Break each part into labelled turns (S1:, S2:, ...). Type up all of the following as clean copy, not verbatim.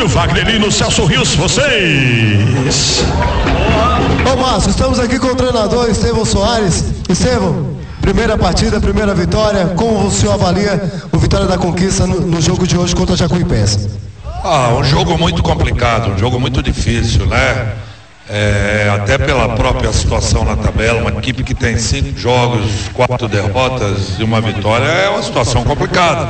S1: Júnior, Wagnerino, Celso Rios, vocês.
S2: Ô Márcio, estamos aqui com o treinador Estevão Soares. Estevão, primeira partida, primeira vitória, como o senhor avalia o Vitória da Conquista no jogo de hoje contra a Jacuipense?
S3: Um jogo muito complicado, um jogo muito difícil, né? Até pela própria situação na tabela, uma equipe que tem 5 jogos, 4 derrotas e uma vitória, é uma situação complicada.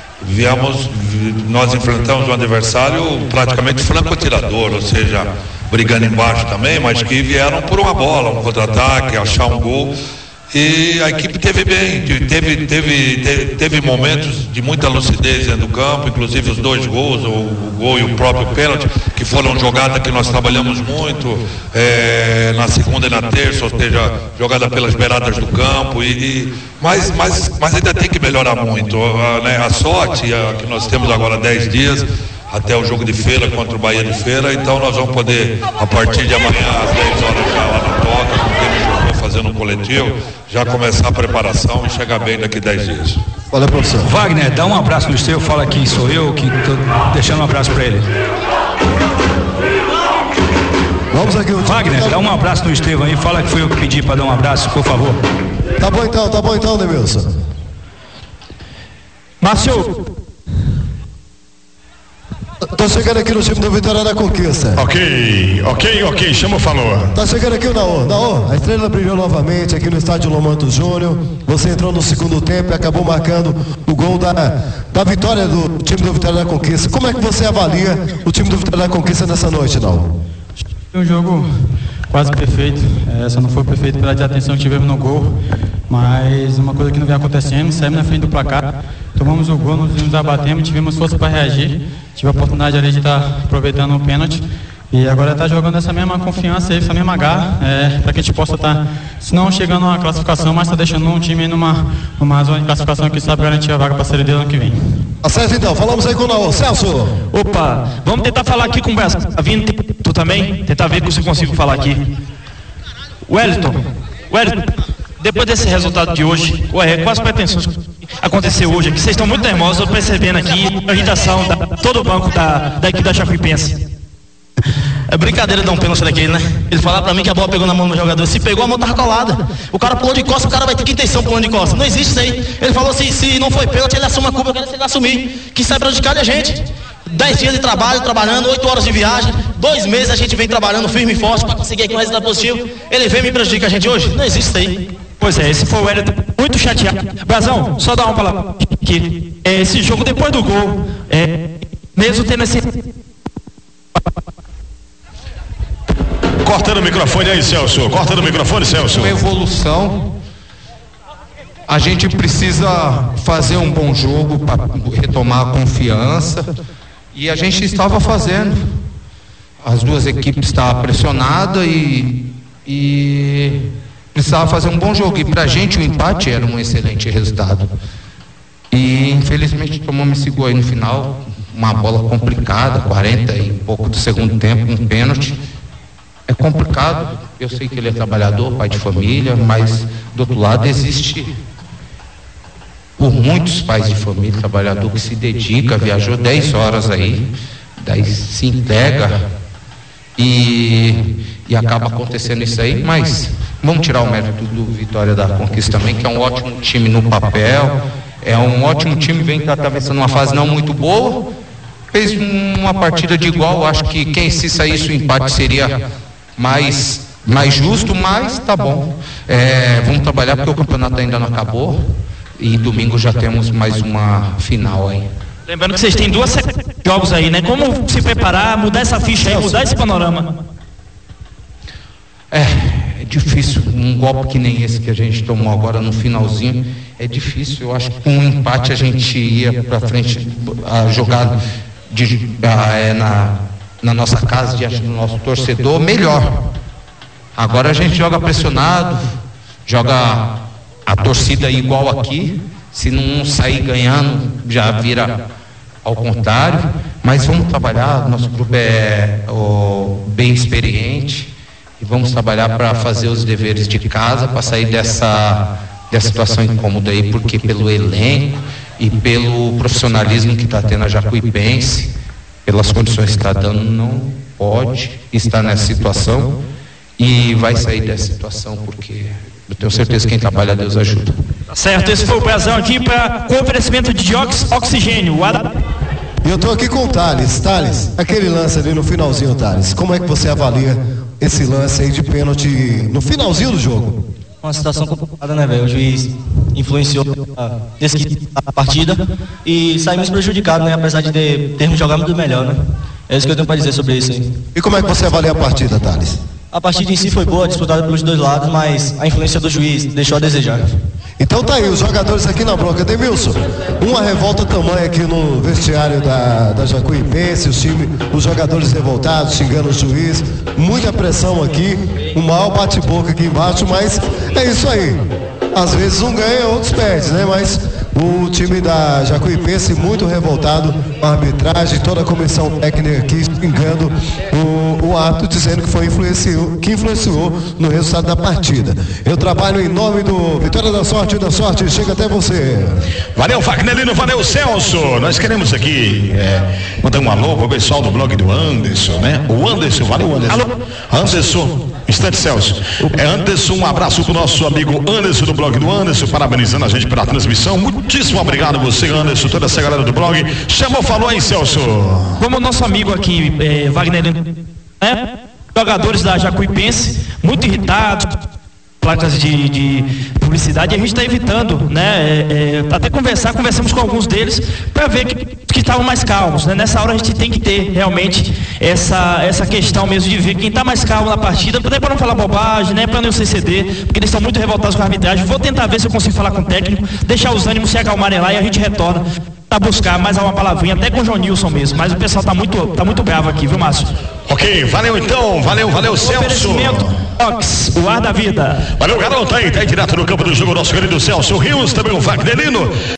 S3: Nós enfrentamos um adversário praticamente franco-atirador, ou seja, brigando embaixo também, mas que vieram por uma bola, um contra-ataque, achar um gol. E a equipe teve bem, teve momentos de muita lucidez dentro do campo, inclusive os 2 gols, o gol e o próprio pênalti, que foram jogadas que nós trabalhamos muito na segunda e na terça, ou seja, jogada pelas beiradas do campo, mas ainda tem que melhorar muito, né? A sorte que nós temos agora 10 dias até o jogo de feira contra o Bahia de Feira, então nós vamos poder, a partir de amanhã às 10 horas já lá na Toca, com quem me jogou fazendo um coletivo, já começar a preparação e chegar bem daqui 10 dias.
S2: Valeu, professor.
S4: Wagner, dá um abraço no Estevão, fala que sou eu que estou deixando um abraço para ele.
S2: Vamos aqui.
S4: Wagner, dá um abraço no Estevão aí, fala que foi eu que pedi para dar um abraço, por favor.
S2: Tá bom então, Demilson.
S4: Márcio.
S2: Tô chegando aqui no time do Vitória da Conquista.
S1: Ok, chama o falou.
S2: Tá chegando aqui o Naô, a estrela brilhou novamente aqui no estádio Lomanto Júnior. Você entrou no segundo tempo e acabou marcando o gol da vitória do time do Vitória da Conquista. Como é que você avalia o time do Vitória da Conquista nessa noite, Naô?
S5: Um jogo quase perfeito, só não foi perfeito pela desatenção que tivemos no gol, mas uma coisa que não vem acontecendo, saímos na frente do placar, tomamos o gol, nos abatemos, tivemos força para reagir, tive a oportunidade ali de estar aproveitando o pênalti e agora está jogando essa mesma confiança, essa mesma garra, para que a gente possa estar, se não chegando a uma classificação, mas está deixando um time numa zona de classificação que sabe garantir a vaga para a Série D ano que vem.
S2: Tá certo então, falamos aí com o Naô. Celso!
S6: Opa, vamos tentar falar aqui com o Brasil. Tá vindo tu também? Tentar ver se eu consigo falar aqui. Wellington, depois desse resultado de hoje, quais pretensões aconteceu hoje aqui? Vocês estão muito nervosos, eu tô percebendo aqui a agitação da todo o banco da equipe da Jacuipense. É brincadeira dar um pênalti daquele, né? Ele falava pra mim que a bola pegou na mão do jogador. Se pegou, a mão tava colada. O cara pulou de costas, o cara vai ter que intenção pulando de costas. Não existe isso aí. Ele falou assim, se não foi pênalti, ele assume a culpa, eu quero que ele assumir. Que sai prejudicado a gente. 10 dias de trabalho, trabalhando, 8 horas de viagem, 2 meses a gente vem trabalhando firme e forte pra conseguir aqui um resultado positivo. Ele vem me prejudicar a gente hoje? Não existe isso aí. Pois é, esse foi o Wellington muito chateado. Brazão, só dar uma palavra aqui. Esse jogo depois do gol, mesmo tendo esse...
S1: Cortando o microfone aí, Celso. Cortando o microfone, Celso.
S7: Uma evolução. A gente precisa fazer um bom jogo para retomar a confiança. E a gente estava fazendo. As duas equipes estavam pressionadas e precisava fazer um bom jogo. E para a gente o empate era um excelente resultado. E infelizmente tomamos esse gol aí no final. Uma bola complicada, 40 e pouco do segundo tempo, um pênalti. É complicado, eu sei que ele é trabalhador, pai de família, mas do outro lado existe por muitos pais de família, trabalhador que se dedica, viajou 10 horas aí, daí se entrega e acaba acontecendo isso aí, mas vamos tirar o mérito do Vitória da Conquista também, que é um ótimo time no papel, é um ótimo time, vem atravessando uma fase não muito boa, fez uma partida de igual, acho que quem se saísse o empate seria mais justo, mas tá bom. Vamos trabalhar porque o campeonato ainda não acabou e domingo já temos mais uma final aí.
S6: Lembrando que vocês têm 2 jogos aí, né? Como se preparar, mudar essa ficha aí, mudar esse panorama?
S7: É difícil, um golpe que nem esse que a gente tomou agora no finalzinho, é difícil. Eu acho que com um empate a gente ia para frente, a jogada na nossa casa, diante do nosso torcedor, melhor. Agora a gente joga pressionado, joga a torcida igual aqui, se não sair ganhando, já vira ao contrário, mas vamos trabalhar, nosso grupo é bem experiente, e vamos trabalhar para fazer os deveres de casa, para sair dessa situação incômoda aí, porque pelo elenco e pelo profissionalismo que está tendo a Jacuipense, pelas condições que está dando, não pode estar nessa situação e vai sair dessa situação, porque eu tenho certeza que quem trabalha, Deus ajuda.
S6: Certo, esse foi o Pezão aqui com oferecimento de oxigênio.
S2: E eu estou aqui com o Thales. Thales, aquele lance ali no finalzinho, Thales, como é que você avalia esse lance aí de pênalti no finalzinho do jogo?
S8: Uma situação complicada, né, velho? O juiz influenciou a partida e saímos prejudicados, né? Apesar de termos jogado muito melhor, né? É isso que eu tenho para dizer sobre isso aí.
S2: E como é que você avalia a partida, Thales?
S8: A partida em si foi boa, disputada pelos dois lados, mas a influência do juiz deixou a desejar.
S2: Então tá aí, os jogadores aqui na bronca. Demilson, uma revolta tamanha aqui no vestiário da Jacuipense, os jogadores revoltados, xingando o juiz, muita pressão aqui, um maior bate-boca aqui embaixo, mas é isso aí. Às vezes um ganha, outros perdem, né? Mas o time da Jacuipense muito revoltado com a arbitragem, toda a comissão técnica aqui xingando o ato, dizendo que influenciou no resultado da partida. Eu trabalho em nome do Vitória da Sorte chega até você.
S1: Valeu, Wagnerino, valeu, Celso. Nós queremos aqui mandar um alô pro pessoal do blog do Anderson, né? O Anderson, valeu, Anderson. Alô, Anderson, instante, Celso. Anderson, um abraço pro nosso amigo Anderson do blog do Anderson, parabenizando a gente pela transmissão. Muitíssimo obrigado você, Anderson, toda essa galera do blog. Chamou, falou aí, Celso.
S6: Como o nosso amigo aqui, Wagnerino, né? Jogadores da Jacuipense, muito irritados, placas de publicidade, e a gente está evitando, né? Até conversamos com alguns deles para ver que estavam mais calmos, né? Nessa hora a gente tem que ter realmente essa questão mesmo de ver quem está mais calmo na partida, até para não falar bobagem, né? Para não se ceder, porque eles estão muito revoltados com a arbitragem. Vou tentar ver se eu consigo falar com o técnico, deixar os ânimos se acalmarem lá e a gente retorna a buscar mais uma palavrinha, até com o João Nilson mesmo, mas o pessoal tá muito bravo aqui, viu, Márcio?
S1: Ok, valeu então, valeu, Celso.
S6: O ar da vida.
S1: Valeu, garoto, aí direto no campo do jogo, nosso querido Celso Rios, também o Wagnerino.